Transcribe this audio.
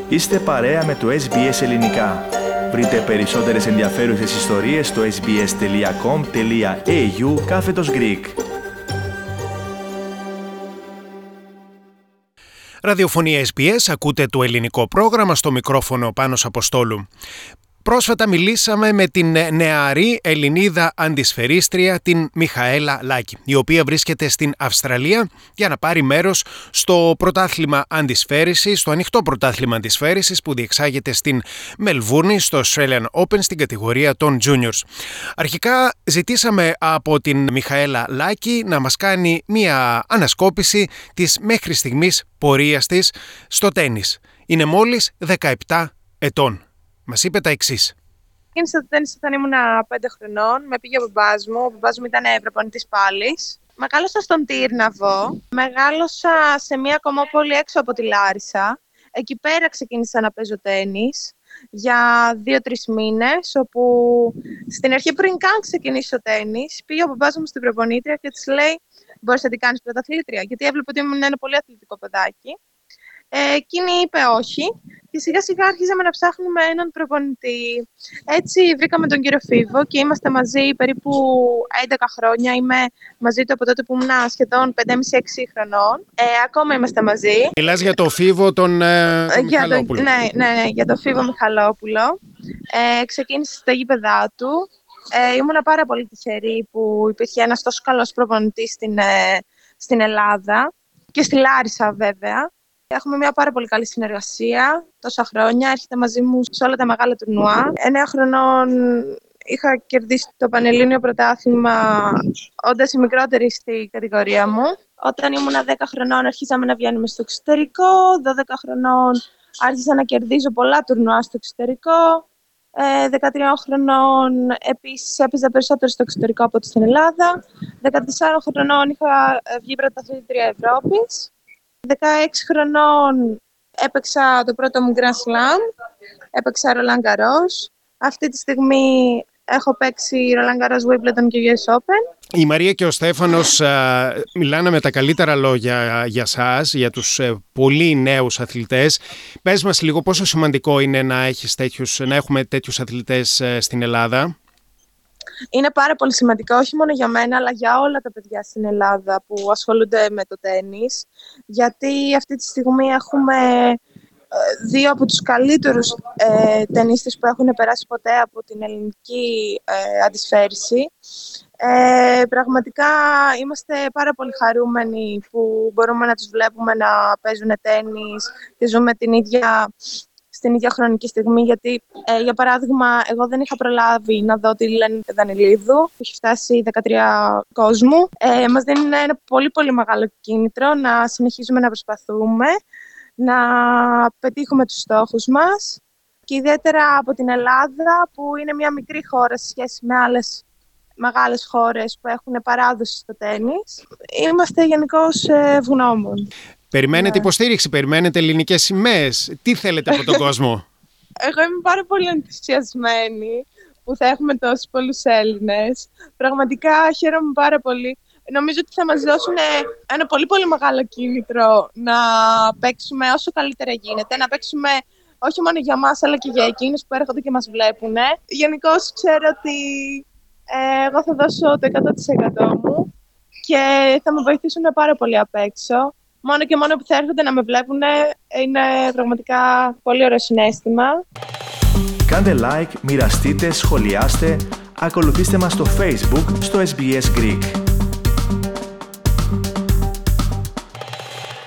Είστε παρέα με το SBS Ελληνικά. Βρείτε περισσότερες ενδιαφέρουσες ιστορίες στο sbs.com.au/Greek. Ραδιοφωνία SBS, ακούτε το ελληνικό πρόγραμμα, στο μικρόφωνο Πάνος Αποστόλου. Πρόσφατα μιλήσαμε με την νεαρή Ελληνίδα αντισφαιρίστρια, την Μιχαέλα Λάκη, η οποία βρίσκεται στην Αυστραλία για να πάρει μέρος στο πρωτάθλημα αντισφαίρισης, στο ανοιχτό πρωτάθλημα αντισφαίρισης που διεξάγεται στην Μελβούρνη, στο Australian Open, στην κατηγορία των Juniors. Αρχικά ζητήσαμε από την Μιχαέλα Λάκη να μας κάνει μία ανασκόπηση της μέχρι στιγμής πορείας της στο τένις. Είναι μόλις 17 ετών. Μας είπε τα εξής. Ξεκίνησα το τένις όταν ήμουν 5 χρονών. Με πήγε ο μπαμπάς μου. Ο μπαμπάς μου ήταν προπονητής πάλης. Μεγάλωσα στον Τύρναβο. Μεγάλωσα σε μια κομμόπολη έξω από τη Λάρισα. Εκεί πέρα ξεκίνησα να παίζω τένις για 2-3 μήνες, όπου στην αρχή, πριν καν ξεκινήσω το τένις, πήγε ο μπαμπάς μου στην προπονήτρια και της λέει: «Μπορείς να την κάνεις πρωταθλήτρια?» Γιατί έβλεπε ότι ήμουν ένα πολύ αθλητικό παιδάκι. Εκείνη είπε όχι και σιγά σιγά αρχίζαμε να ψάχνουμε έναν προπονητή. Έτσι βρήκαμε τον κύριο Φίβο και είμαστε μαζί περίπου 11 χρόνια. Είμαι μαζί του από τότε που ήμουν σχεδόν 5,5-6 χρονών. Ακόμα είμαστε μαζί. Μιλάς για το Φίβο τον Μιχαλόπουλο. Ναι, για τον Φίβο Μιχαλόπουλο. Ξεκίνησε στα γήπεδά του. Ήμουν πάρα πολύ τυχερή που υπήρχε ένας τόσο καλός προπονητής στην Ελλάδα και στη Λάρισα βέβαια. Έχουμε μια πάρα πολύ καλή συνεργασία τόσα χρόνια. Έρχεται μαζί μου σε όλα τα μεγάλα τουρνουά. 9 χρονών είχα κερδίσει το Πανελλήνιο Πρωτάθλημα, όντας η μικρότερη στη κατηγορία μου. Όταν ήμουν 10 χρονών αρχίσαμε να βγαίνουμε στο εξωτερικό. 12 χρονών άρχισα να κερδίζω πολλά τουρνουά στο εξωτερικό. 13 χρονών επίσης έπαιζα περισσότερο στο εξωτερικό από ό,τι στην Ελλάδα. 14 χρονών είχα βγει πρωταθλήτρια Ευρώπης. 16 χρονών έπαιξα το πρώτο μου Grand Slam, έπαιξα Roland Garros. Αυτή τη στιγμή έχω παίξει Roland Garros, Wimbledon και US Open. Η Μαρία και ο Στέφανος μιλάνε με τα καλύτερα λόγια για σας, για τους πολύ νέους αθλητές. Πες μας λίγο πόσο σημαντικό είναι να έχουμε τέτοιους αθλητές στην Ελλάδα. Είναι πάρα πολύ σημαντικό, όχι μόνο για μένα, αλλά για όλα τα παιδιά στην Ελλάδα που ασχολούνται με το τένις. Γιατί αυτή τη στιγμή έχουμε δύο από τους καλύτερους τενίστες που έχουν περάσει ποτέ από την ελληνική αντισφαίριση. Πραγματικά είμαστε πάρα πολύ χαρούμενοι που μπορούμε να τους βλέπουμε να παίζουν τένις και ζούμε στην ίδια χρονική στιγμή, γιατί για παράδειγμα εγώ δεν είχα προλάβει να δω τη Λένη Δανιλίδου που έχει φτάσει 13 κόσμου. Μας δίνει ένα πολύ πολύ μεγάλο κίνητρο να συνεχίζουμε να προσπαθούμε, να πετύχουμε τους στόχους μας, και ιδιαίτερα από την Ελλάδα που είναι μια μικρή χώρα σε σχέση με άλλες μεγάλες χώρες που έχουν παράδοση στο τένις. Είμαστε γενικώς ευγνώμων. Περιμένετε υποστήριξη, περιμένετε ελληνικές σημαίες. Τι θέλετε από τον κόσμο? Εγώ είμαι πάρα πολύ ενθουσιασμένη που θα έχουμε τόσους πολλούς Έλληνες. Πραγματικά χαίρομαι πάρα πολύ. Νομίζω ότι θα μας δώσουν ένα πολύ πολύ μεγάλο κίνητρο να παίξουμε όσο καλύτερα γίνεται. Να παίξουμε όχι μόνο για μας, αλλά και για εκείνους που έρχονται και μας βλέπουν. Γενικώς ξέρω ότι εγώ θα δώσω το 100% μου και θα με βοηθήσουν πάρα πολύ απ' έξω. Μόνο και μόνο που θα έρχονται να με βλέπουν είναι πραγματικά πολύ ωραίο συναίσθημα. Κάντε like, μοιραστείτε, σχολιάστε, ακολουθήστε μας στο Facebook, στο SBS Greek.